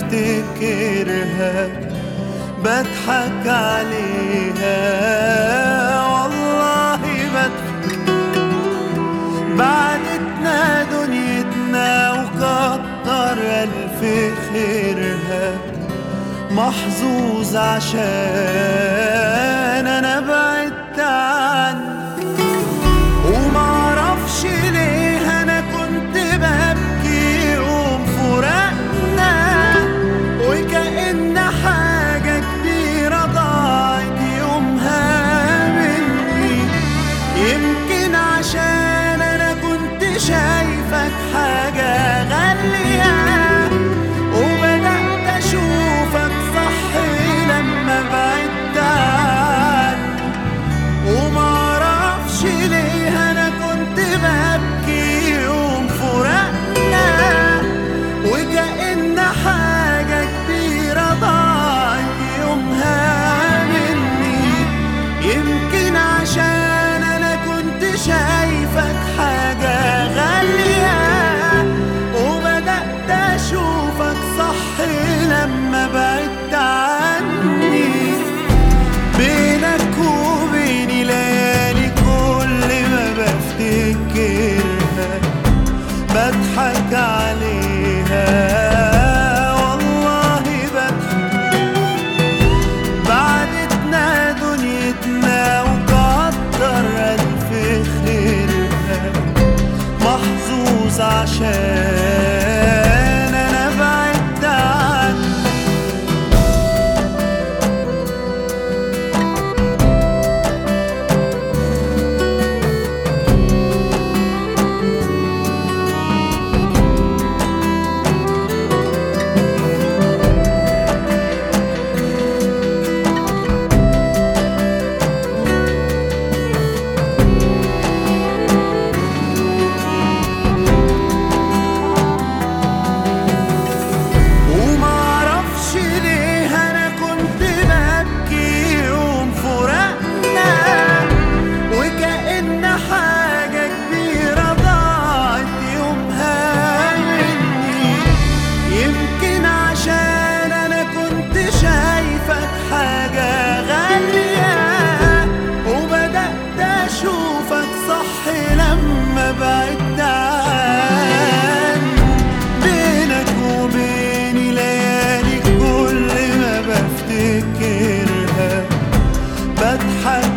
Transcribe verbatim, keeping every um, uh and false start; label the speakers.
Speaker 1: بفتكرها بضحك عليها، والله بضحك. بعدتنا دنيتنا وكتر ألف خيرها، محظوظ عشان أنا بعدت عنك. ومعرفش ليه أنا كنت ببكي يوم فراقنا، وكأن حاجة كبيرة ضاعت يومها مني. يمكن عشان أنا كنت شايفك حاجة غالية، وبدأت أشوفك صح لما بعدت عني. ومعرفش ليه أنا كنت ببكي يوم فراقنا، وكأن حاجة كبيرة ضاعت يومها مني. يمكن عشان أنا كنت شايفك حاجة غالية، وبدأت أشوفك صح لما بعدت عني. بينك وبيني ليالي كل ما بفتكرها بضحك عليها، والله بضحك. بعدتنا دنيتنا وكتر ألف خيرها، محظوظ عشان أنا بعدت عنك. حاجة غالية، وبدأت أشوفك صح لما بعدت عني. بينك وبيني ليالي كل ما بفتكرها بضحك